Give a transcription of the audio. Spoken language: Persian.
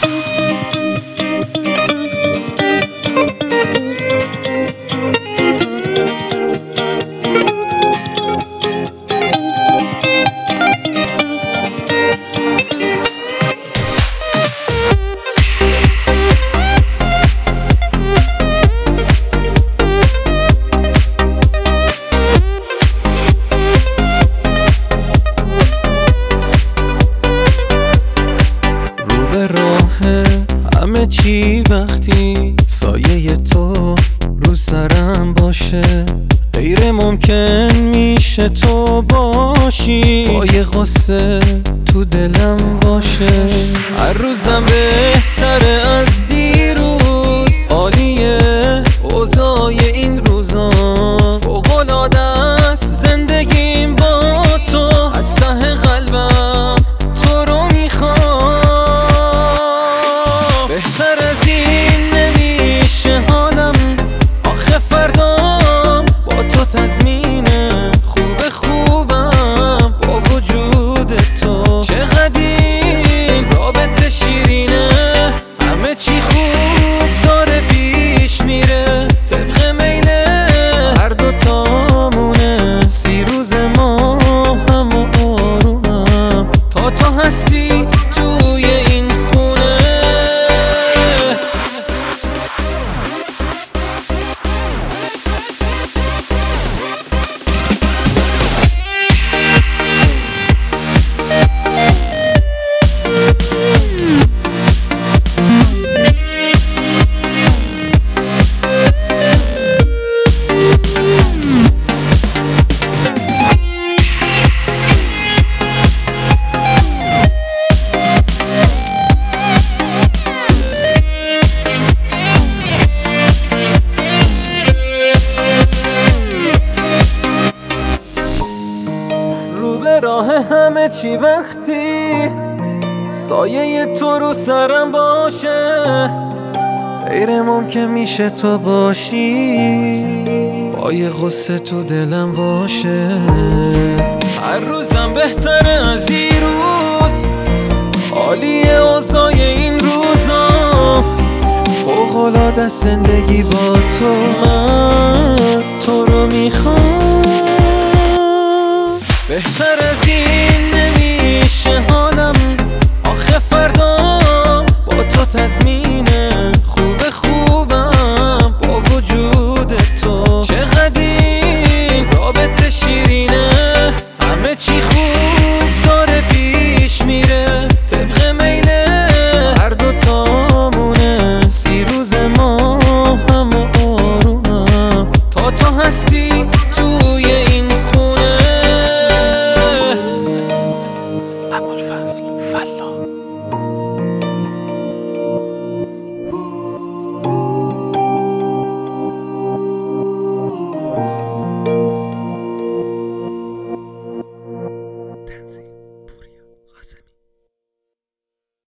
همه چی وقتی سایه تو رو سرم باشه، غیر ممکن میشه تو باشی، با یه غصه تو دلم باشه. هر روزم بهتره از دیروز، عالیه اوضاع این روزا، فوق‌العاده است زندگیم با تو، از ته قلبم تو رو میخوام. بهتر از این نمیشه حالم، آخه فردام با تو تضمینه، خوبم با وجود تو، چقدر این رابطه شیرینه، همه چی خوب داره پیش میره، طبق میله هر دوتامونه، 30 روز ما هم و آرومم، تا تو هستی توی این خونه. راه همه چی وقتی سایه تو رو سرم باشه، غیر ممکن میشه تو باشی، با یه غصه تو دلم باشه. هر روزم بهتره از دیروز، عالیه اوضاع این روزا، فوق‌العاده زندگی با تو، من تو رو میخوام. بهتر از این نمیشه حالم، آخه فردام با تو تضمینه، خوبم با وجود تو، چقدر این رابطه شیرینه، همه چی خوب داره پیش میره، طبق میله هر دوتامونه، 30 روز ما هم و آرومم، تا تو هستی